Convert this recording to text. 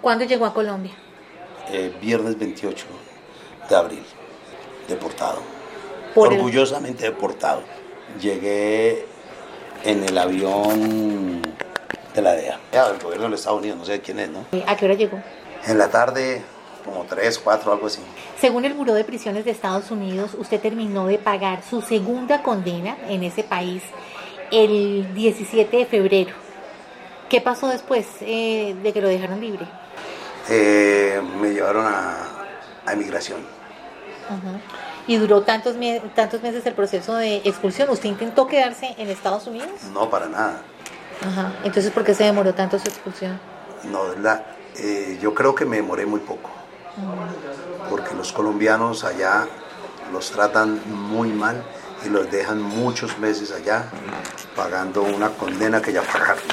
¿Cuándo llegó a Colombia? Viernes 28 de abril, deportado. Por Orgullosamente deportado. Llegué en el avión de la DEA, del gobierno de los Estados Unidos, no sé quién es, ¿no? ¿A qué hora llegó? En la tarde, como 3, 4, algo así. Según el Buró de Prisiones de Estados Unidos, usted terminó de pagar su segunda condena en ese país el 17 de febrero. ¿Qué pasó después de que lo dejaron libre? Me llevaron a inmigración. Ajá. ¿Y duró tantos meses el proceso de expulsión? ¿Usted intentó quedarse en Estados Unidos? No, para nada. Ajá. Entonces, ¿por qué se demoró tanto su expulsión? No, yo creo que me demoré muy poco. Porque los colombianos allá los tratan muy mal y los dejan muchos meses allá pagando una condena que ya pagaron.